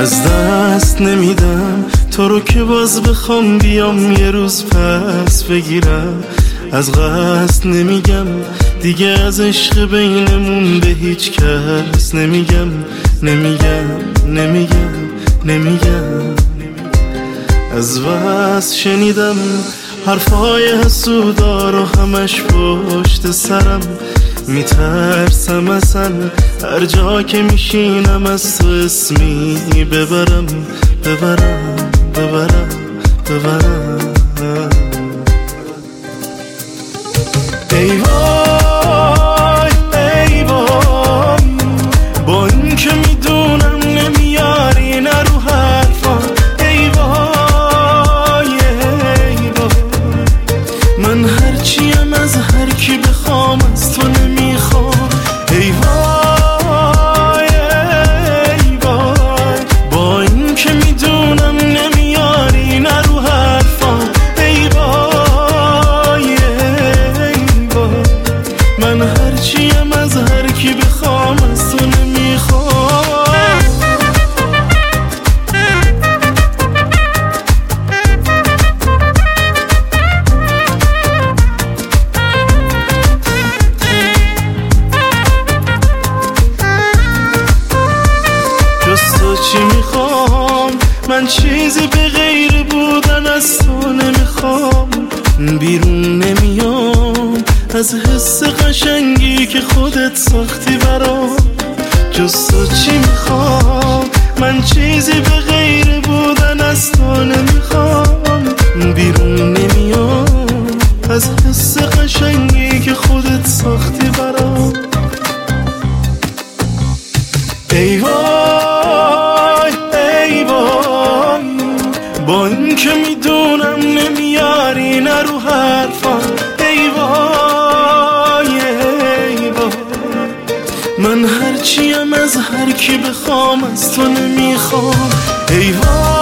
از دست نمیدم تو رو که باز بخوام بیام یه روز پس بگیرم. از قصد نمیگم دیگه از عشق بینمون به هیچ کس نمیگم نمیگم. از بس شنیدم حرفای حسودا رو همش پشت سرم، میترسم اصلا هر جا که میشینم از تو اسمی ببرم. ای وای ای وای، با این که میدونم نمیاری نه رو حرفم. ای وای ای وای، من هرچیم از هر کی بخوام از تو نمیخوام. ای وای ای وای، با این که میدونم نمیاری نه رو حرفم. ای وای ای وای، من هرچیم از هر کی بخوام از تو نمیخوام. جز تو چی میخوام؟ من چیزی به غیر بودن از تو نمیخوام. بیرون نمیام از حس قشنگی که خودت ساختی برام. جز تو چی میخوام؟ من چیزی به غیر بودن از تو نمیخوام. بیرون نمیام از حس قشنگی که خودت ساختی برام. ای وای ای وای، با این که میدونم نمیاری نه رو حرفم. ای وای ای وای، من هرچیم از هر کی بخوام از تو نمیخوام. ای وای